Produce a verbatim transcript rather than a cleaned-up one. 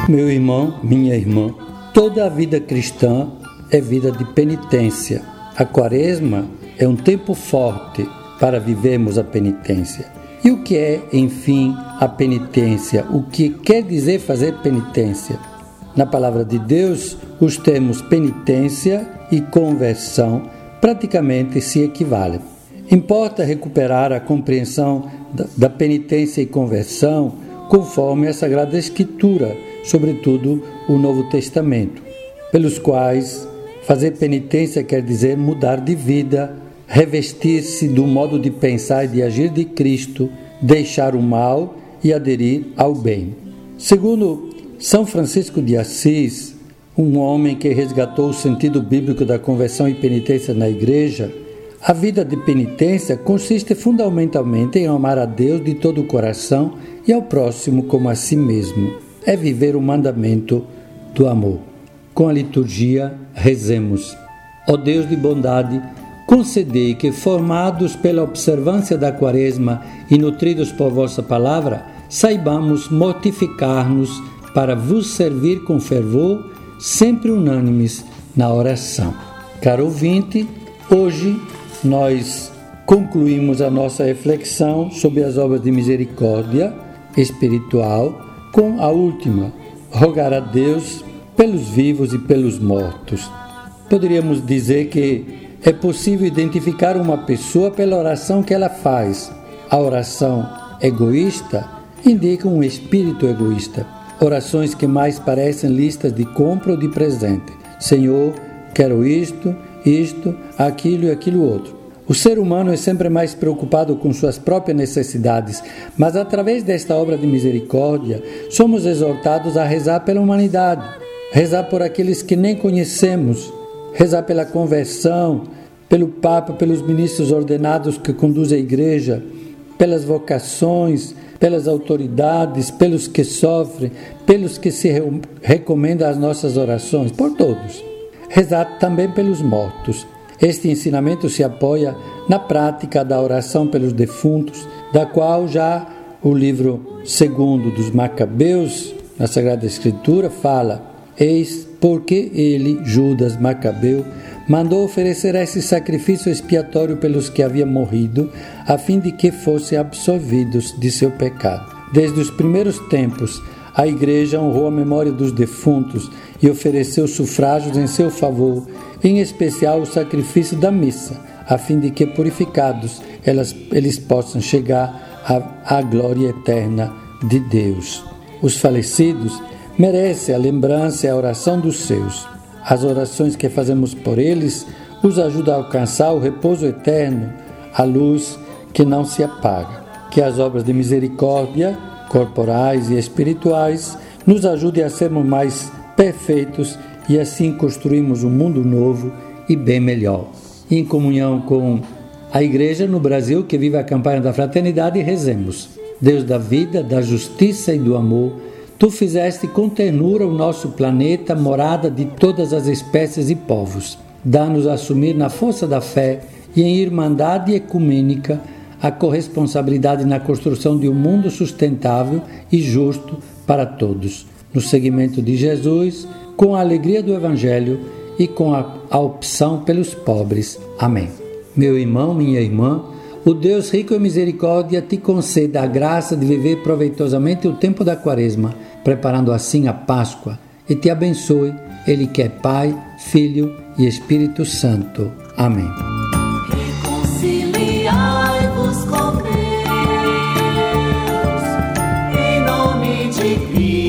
Meu irmão, minha irmã, toda a vida cristã é vida de penitência. A Quaresma é um tempo forte para vivermos a penitência. E o que é, enfim, a penitência? O que quer dizer fazer penitência? Na palavra de Deus, os termos penitência e conversão praticamente se equivalem. Importa recuperar a compreensão da, da penitência e conversão conforme a Sagrada Escritura, sobretudo o Novo Testamento, pelos quais fazer penitência quer dizer mudar de vida, revestir-se do modo de pensar e de agir de Cristo, deixar o mal e aderir ao bem. Segundo São Francisco de Assis, um homem que resgatou o sentido bíblico da conversão e penitência na Igreja, a vida de penitência consiste fundamentalmente em amar a Deus de todo o coração e ao próximo como a si mesmo. É viver o mandamento do amor. Com a liturgia, rezemos. Ó Deus de bondade, concedei que, formados pela observância da Quaresma e nutridos por vossa palavra, saibamos mortificar-nos para vos servir com fervor, sempre unânimes na oração. Caro ouvinte, hoje nós concluímos a nossa reflexão sobre as obras de misericórdia espiritual com a última, rogar a Deus pelos vivos e pelos mortos. Poderíamos dizer que é possível identificar uma pessoa pela oração que ela faz. A oração egoísta indica um espírito egoísta. Orações que mais parecem listas de compra ou de presente. Senhor, quero isto, isto, aquilo e aquilo outro. O ser humano é sempre mais preocupado com suas próprias necessidades, mas através desta obra de misericórdia, somos exortados a rezar pela humanidade, rezar por aqueles que nem conhecemos, rezar pela conversão, pelo Papa, pelos ministros ordenados que conduzem a Igreja, pelas vocações, pelas autoridades, pelos que sofrem, pelos que se re- recomendam as nossas orações, por todos. Rezar também pelos mortos. Este ensinamento se apoia na prática da oração pelos defuntos, da qual já o livro segundo dos Macabeus, na Sagrada Escritura, fala: eis porque ele, Judas Macabeu, mandou oferecer esse sacrifício expiatório pelos que haviam morrido, a fim de que fossem absolvidos de seu pecado. Desde os primeiros tempos, a Igreja honrou a memória dos defuntos e ofereceu sufrágios em seu favor, em especial o sacrifício da missa, a fim de que, purificados, elas, eles possam chegar à, à glória eterna de Deus. Os falecidos merecem a lembrança e a oração dos seus. As orações que fazemos por eles os ajudam a alcançar o repouso eterno, a luz que não se apaga. Que as obras de misericórdia, corporais e espirituais, nos ajudem a sermos mais perfeitos e assim construirmos um mundo novo e bem melhor. Em comunhão com a Igreja no Brasil, que vive a campanha da fraternidade, rezemos. Deus da vida, da justiça e do amor, Tu fizeste com ternura o nosso planeta, morada de todas as espécies e povos. Dá-nos a assumir na força da fé e em irmandade ecumênica a corresponsabilidade na construção de um mundo sustentável e justo para todos, no seguimento de Jesus, com a alegria do Evangelho e com a, a opção pelos pobres. Amém. Meu irmão, minha irmã, o Deus rico em misericórdia te conceda a graça de viver proveitosamente o tempo da Quaresma, preparando assim a Páscoa, e te abençoe, Ele que é Pai, Filho e Espírito Santo. Amém. Reconciliai-vos com Deus, em nome de Cristo.